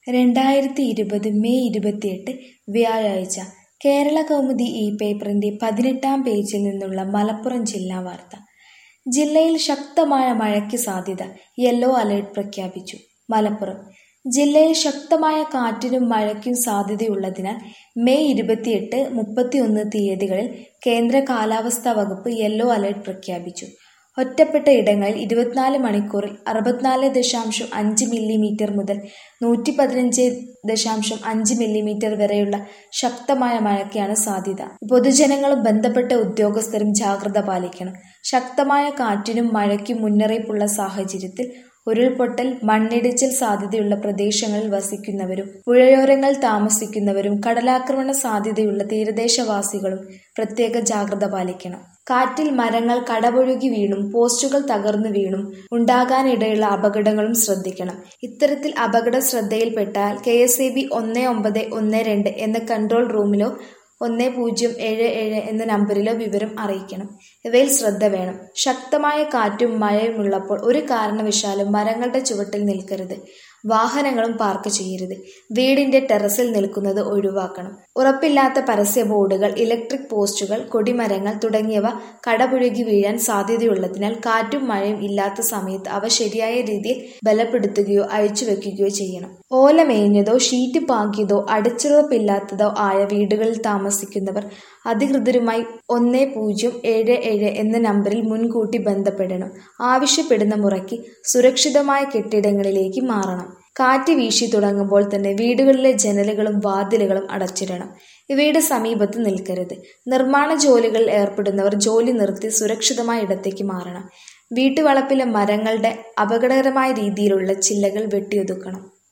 2020 May 28 വ്യാഴാഴ്ച കേരളകൗമുദി ഈ പേപ്പറിന്റെ 18-ാം പേജിൽ നിന്നുള്ള മലപ്പുറം ജില്ലാ വാർത്ത. ജില്ലയിൽ ശക്തമായ മഴയ്ക്ക് സാധ്യത, യെല്ലോ അലർട്ട് പ്രഖ്യാപിച്ചു. മലപ്പുറം ജില്ലയിൽ ശക്തമായ കാറ്റിനും മഴയ്ക്കും സാധ്യതയുള്ളതിനാൽ മെയ് 28, 31 തീയതികളിൽ കേന്ദ്ര കാലാവസ്ഥാ വകുപ്പ് യെല്ലോ അലർട്ട് പ്രഖ്യാപിച്ചു. ഒറ്റപ്പെട്ട ഇടങ്ങളിൽ 24 മണിക്കൂറിൽ 64.5 മില്ലിമീറ്റർ മുതൽ 115.5 മില്ലിമീറ്റർ വരെയുള്ള ശക്തമായ മഴയ്ക്കാണ് സാധ്യത. പൊതുജനങ്ങളും ബന്ധപ്പെട്ട ഉദ്യോഗസ്ഥരും ജാഗ്രത പാലിക്കണം. ശക്തമായ കാറ്റിനും മഴയ്ക്കും മുന്നറിയിപ്പുള്ള സാഹചര്യത്തിൽ ഉരുൾപൊട്ടൽ, മണ്ണിടിച്ചിൽ സാധ്യതയുള്ള പ്രദേശങ്ങളിൽ വസിക്കുന്നവരും പുഴയോരങ്ങളിൽ താമസിക്കുന്നവരും കടലാക്രമണ സാധ്യതയുള്ള തീരദേശവാസികളും പ്രത്യേക ജാഗ്രത പാലിക്കണം. കാറ്റിൽ മരങ്ങൾ കടപുഴകി വീണും പോസ്റ്റുകൾ തകർന്നു വീണും ഉണ്ടാകാനിടയുള്ള അപകടങ്ങളും ശ്രദ്ധിക്കണം. ഇത്തരത്തിൽ അപകട ശ്രദ്ധയിൽപ്പെട്ടാൽ KSEB 1912 എന്ന കൺട്രോൾ റൂമിലോ 1077 എന്ന നമ്പറിലോ വിവരം അറിയിക്കണം. ഇവയിൽ ശ്രദ്ധ വേണം. ശക്തമായ കാറ്റും മഴയുമുള്ളപ്പോൾ ഒരു കാരണവശാലും മരങ്ങളുടെ ചുവട്ടിൽ നിൽക്കരുത്. വാഹനങ്ങളും പാർക്ക് ചെയ്യരുത്. വീടിന്റെ ടെറസിൽ നിൽക്കുന്നത് ഒഴിവാക്കണം. ഉറപ്പില്ലാത്ത പരസ്യ ബോർഡുകൾ, ഇലക്ട്രിക് പോസ്റ്റുകൾ, കൊടിമരങ്ങൾ തുടങ്ങിയവ കടപുഴകി വീഴാൻ സാധ്യതയുള്ളതിനാൽ കാറ്റും മഴയും ഇല്ലാത്ത സമയത്ത് അവ ശരിയായ രീതിയിൽ ബലപ്പെടുത്തുകയോ അഴിച്ചുവെക്കുകയോ ചെയ്യണം. ഓല മേഞ്ഞതോ ഷീറ്റ് പാകിയതോ അടച്ചുറപ്പില്ലാത്തതോ ആയ വീടുകളിൽ താമസിക്കുന്നവർ അധികൃതരുമായി 1077 എന്ന നമ്പറിൽ മുൻകൂട്ടി ബന്ധപ്പെടണം. ആവശ്യപ്പെടുന്ന മുറയ്ക്ക് സുരക്ഷിതമായ കെട്ടിടങ്ങളിലേക്ക് മാറണം. കാറ്റ് വീശി തുടങ്ങുമ്പോൾ തന്നെ വീടുകളിലെ ജനലുകളും വാതിലുകളും അടച്ചിടണം. ഇവയുടെ സമീപത്ത് നിൽക്കരുത്. നിർമ്മാണ ജോലികളിൽ ഏർപ്പെടുന്നവർ ജോലി നിർത്തി സുരക്ഷിതമായ ഇടത്തേക്ക് മാറണം. വീട്ടുവളപ്പിലെ മരങ്ങളുടെ അപകടകരമായ രീതിയിലുള്ള ചില്ലകൾ വെട്ടിയൊതുക്കണം.